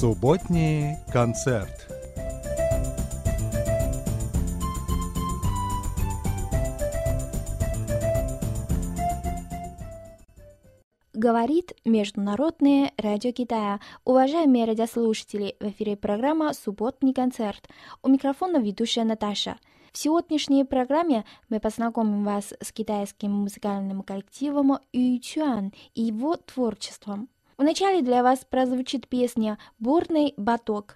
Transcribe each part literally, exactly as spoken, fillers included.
Субботний концерт. Говорит Международное радио Китая. Уважаемые радиослушатели, в эфире программа «Субботний концерт». У микрофона ведущая Наташа. В сегодняшней программе мы познакомим вас с китайским музыкальным коллективом Ючуан и его творчеством. Вначале для вас прозвучит песня «Бурный баток».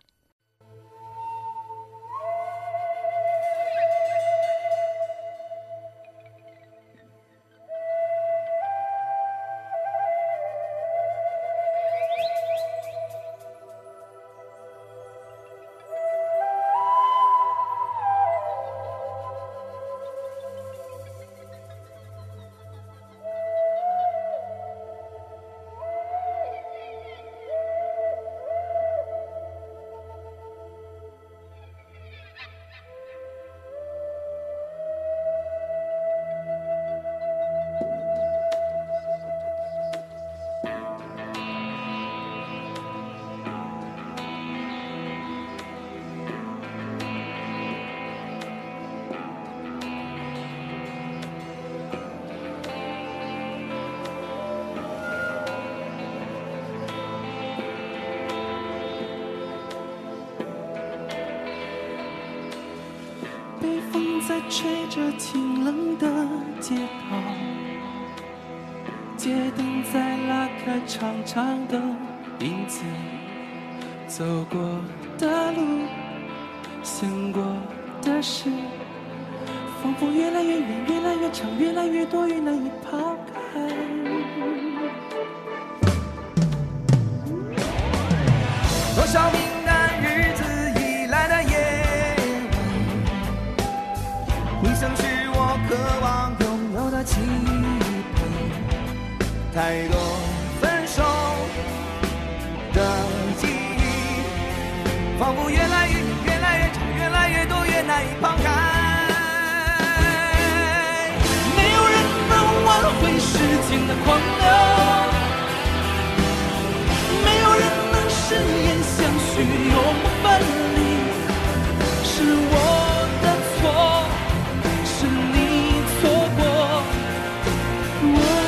北风在吹着清冷的街道，街灯在拉开长长的影子，走过的路，想过的事，仿佛越来越远，越来越长，越来越多，越难以抛开。多少平淡日子以来的夜晚，你曾是我渴望拥有的期盼，太多分手的记忆，仿佛越来越远，越来越长，越来越多，越难以抛开。没有人能挽回时间的狂流，没有人能誓言相许永不分离，是我的错，是你错过我。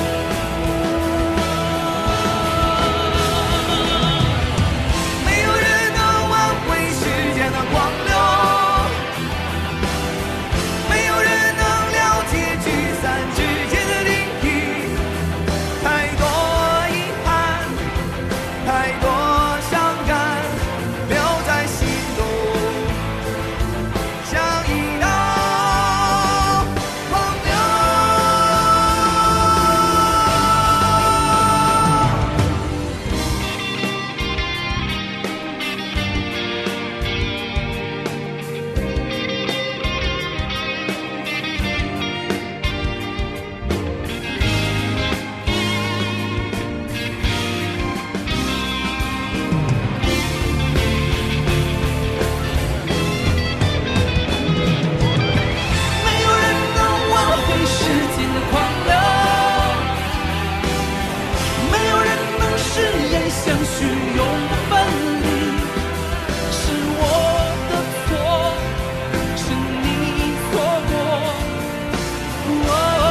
没有人能挽回时间的狂流，没有人能了解聚散之间的定义，太多遗憾，太多伤感留在心中，像一道狂流。没有人能挽回时间的狂流，没有人能誓言相许永不分离，是我的错，是你错过我。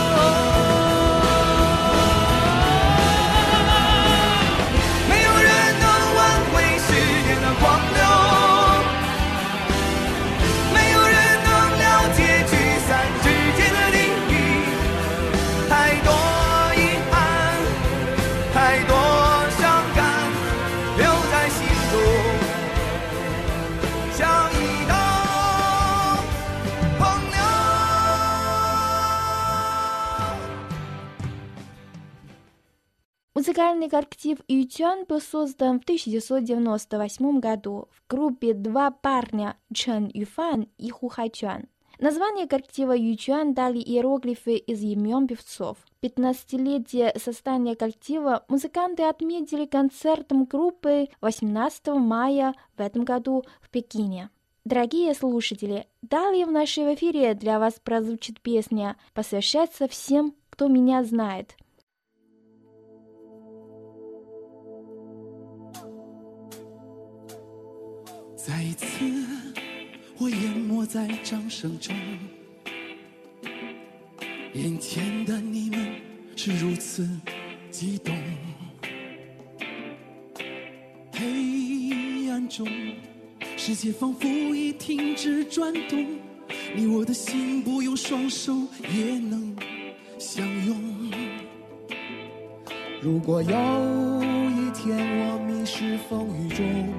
没有人能挽回时间的狂流，没有人能了解聚散之间的定义，太多遗憾，太多伤感留在心中，像一道狂流。 Музыкальный коллектив Ючуан был создан в тысяча девятьсот девяносто восьмом году в группе «Два парня» Чен Юфан и Ху Хайчуан. Название коллектива Ючуан дали иероглифы из имен певцов. пятнадцатилетие создания коллектива музыканты отметили концертом группы восемнадцатого мая в этом году в Пекине. Дорогие слушатели, далее в нашем эфире для вас прозвучит песня «Посвящается всем, кто меня знает». 再一次我淹没在掌声中，眼前的你们是如此激动，黑暗中世界仿佛已停止转动，你我的心不用双手也能相拥。如果有一天我迷失风雨中，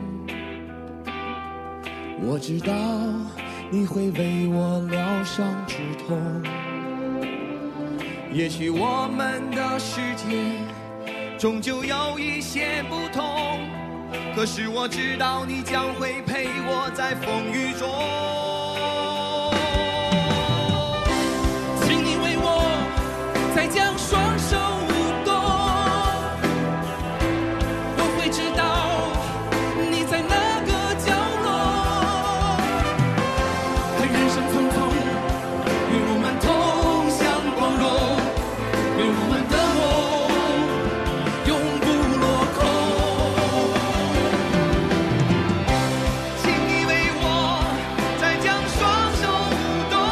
我知道你会为我疗伤止痛。也许我们的世界终究有一些不同，可是我知道你将会陪我在风雨中。请你为我再将双手舞动，我会知道你在哪个角落。看人生匆匆，愿我们同享光荣，愿我们的梦永不落空。请你为我再将双手舞动，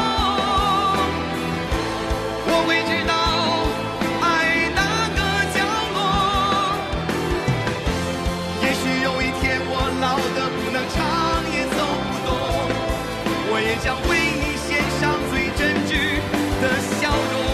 我会知道爱哪个角落。也许有一天我老得不能唱也走不动，我也将为你献上最真挚的笑容。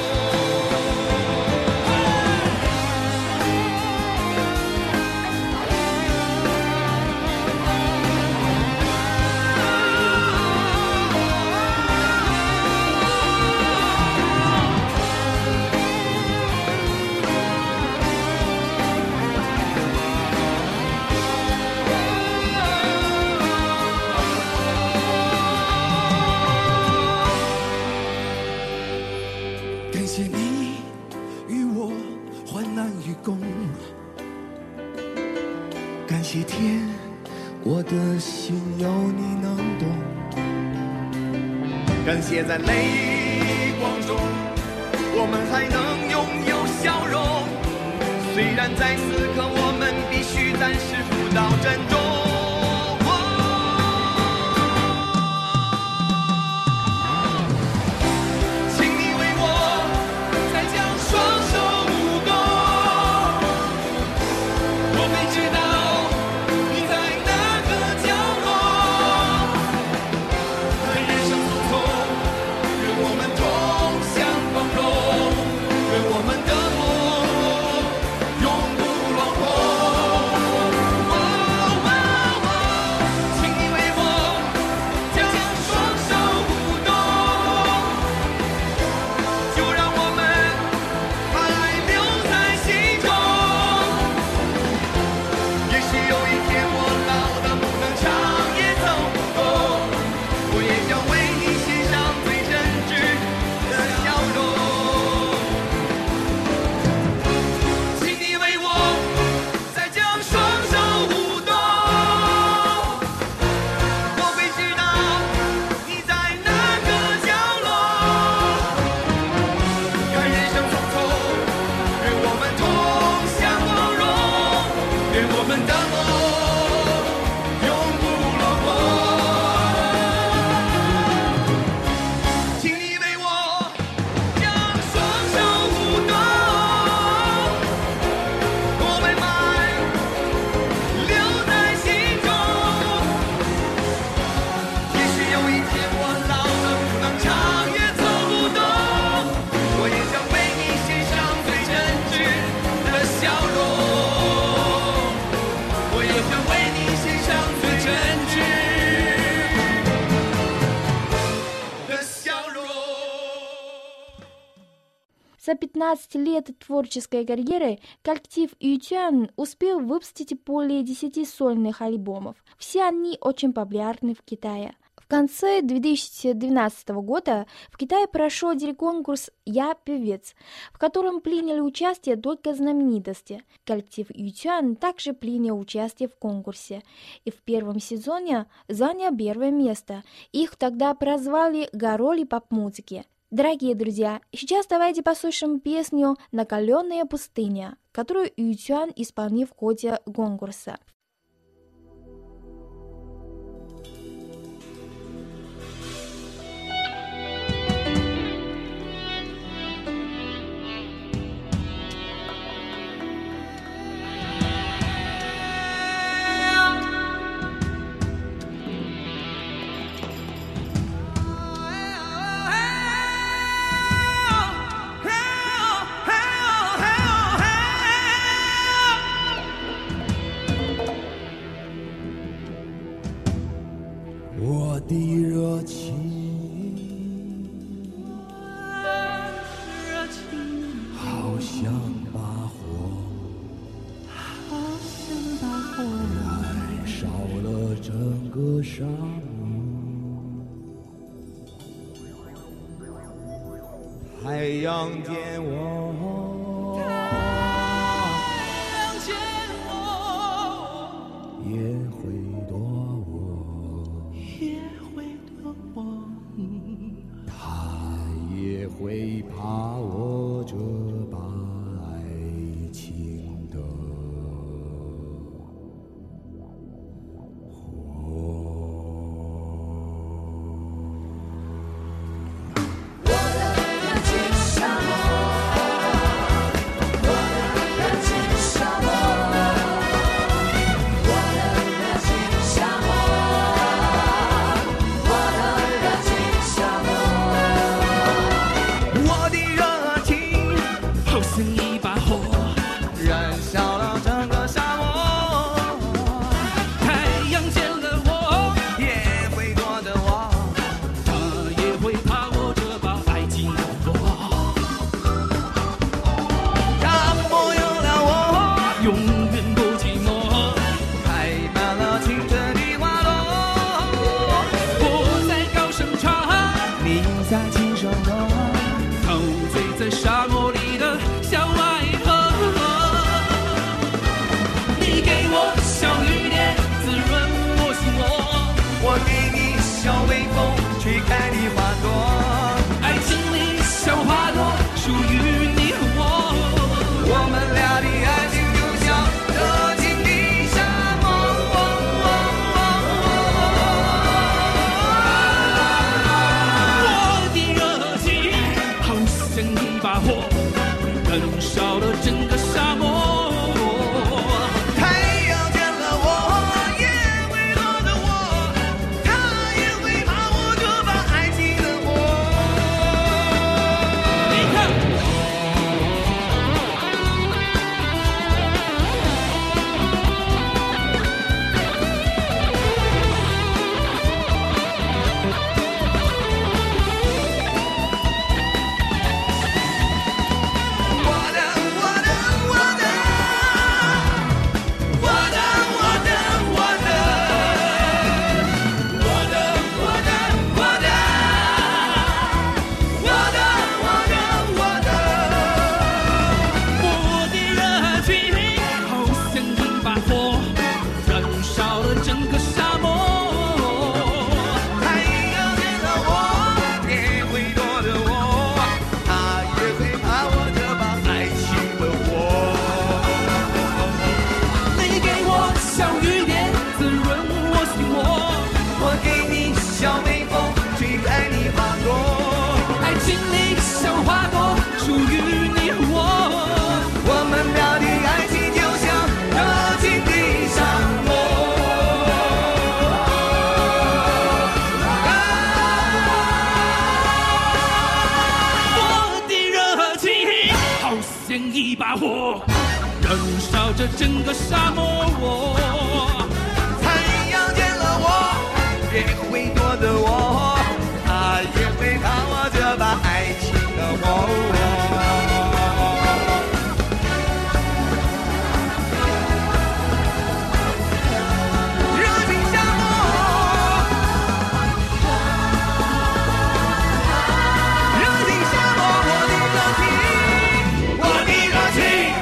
感谢你与我患难与共，感谢天，我的心有你能懂，感谢在泪光中我们还能拥有笑容，虽然在此刻我们必须暂时不到珍重。 За пятнадцать лет творческой карьеры коллектив Ютюан успел выпустить более десяти сольных альбомов. Все они очень популярны в Китае. В конце две тысячи двенадцатого года в Китае прошел телеконкурс «Я певец», в котором приняли участие только знаменитости. Коллектив Ютюан также принял участие в конкурсе и в первом сезоне занял первое место. Их тогда прозвали «Гороли поп-музыки». Дорогие друзья, сейчас давайте послушаем песню «Накаленная пустыня», которую Ютюан исполнил в ходе конкурса. 想把火， 好想把火燃烧了整个沙漠。太阳见我， 太阳见我， 也会躲我， 也会躲我， 他也会怕我这把爱情的整个沙漠，太阳见了我也会躲着我，他也会怕我这把爱情的火。热情沙漠，热情沙漠，我的热情，我的热情。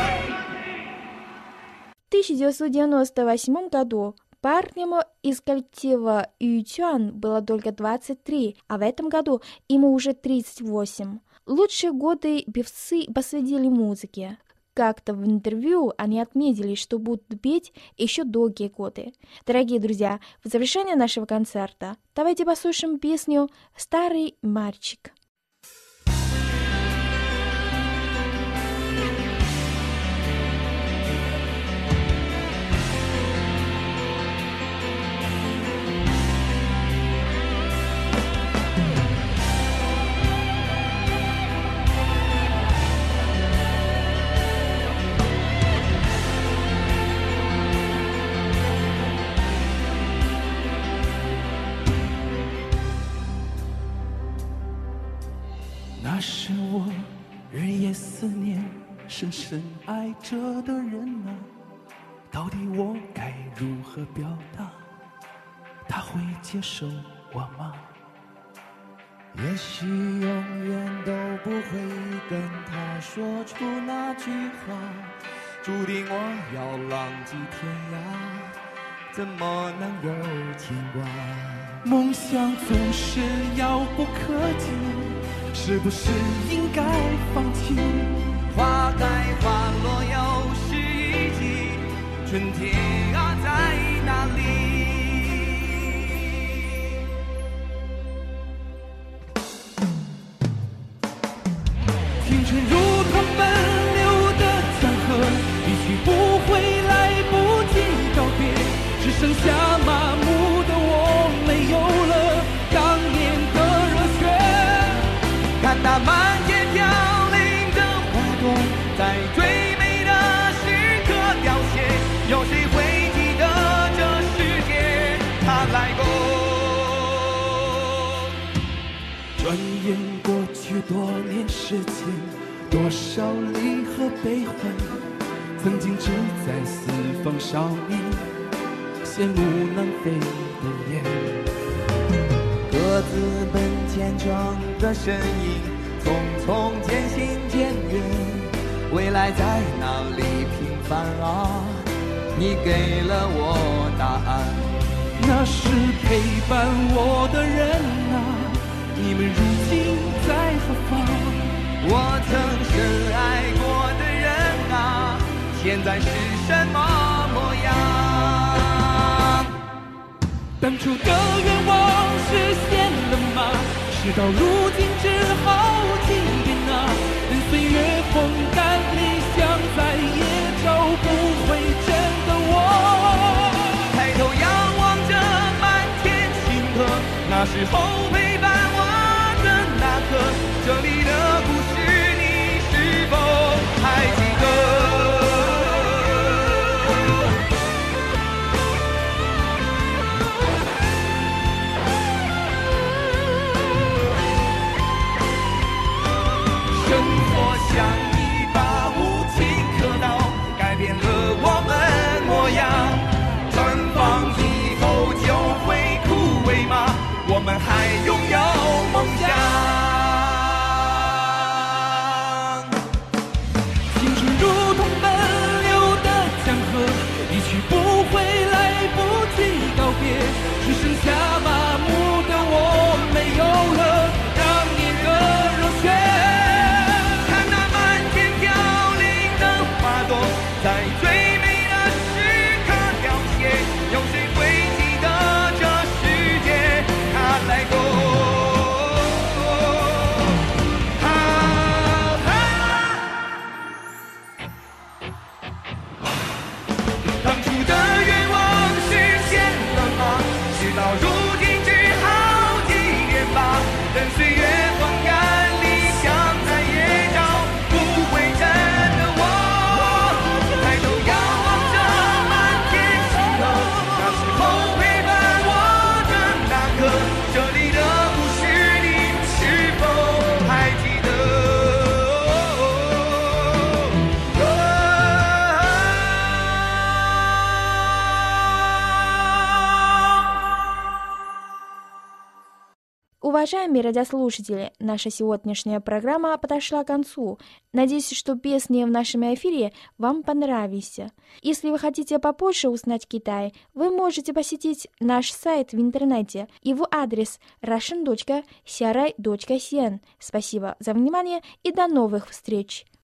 В тысяча девятьсот девяносто восьмом году парню из коллектива Ючан было только двадцать три, а в этом году ему уже тридцать восемь. Лучшие годы певцы посвятили музыке. Как-то в интервью они отметили, что будут петь еще долгие годы. Дорогие друзья, в завершение нашего концерта давайте послушаем песню «Старый мальчик». 那是我日夜思念深深爱着的人啊，到底我该如何表达？他会接受我吗？ 也许永远都不会跟他说出那句话，注定我要浪迹天涯，怎么能有牵挂？ 梦想总是遥不可及，是不是应该放弃？ 花开花落又是一季，春天啊在哪里？ 青春如同奔流的江河，一去不回，来不及告别，只剩下麻木的我，没有了当年的热血。 看那满天飘零的花朵，在最美的时刻凋谢，有谁会记得这世界它来过？ 转眼过去多年时间，多少离合悲欢，曾经志在四方少年，羡慕南飞的雁。 各自奔前程的身影，匆匆渐行渐远，未来在哪里平凡啊？你给了我答案。 那是陪伴我的人啊，你们如今在何方？ 我曾深爱过的人啊，现在是什么模样？ 当初的愿望实现了吗？事到如今只好祭奠啊，任岁月风干，理想再也找不回真的我。 抬头仰望着满天星河，那时候陪伴我的那刻，这里的故事你是否还记得？生活像一把无情刻刀，改变了我们模样。绽放以后就会枯萎吗？我们还拥有梦想。 青春如同奔流的江河，一去不回，来不及告别，只剩下麻木的我，没有了当年的热血。 在最美的时刻凋谢，有谁会记得这世界它来过？啊啊、当初的愿望实现了吗？事到如今只好祭奠吧，任岁月风干，理想再也找不回真的我。这里的故事你是否还记得？ Уважаемые радиослушатели, наша сегодняшняя программа подошла к концу. Надеюсь, что песни в нашем эфире вам понравились. Если вы хотите побольше узнать Китай, вы можете посетить наш сайт в интернете. Его адрес russian точка сиарай точка си эн. Спасибо за внимание и до новых встреч!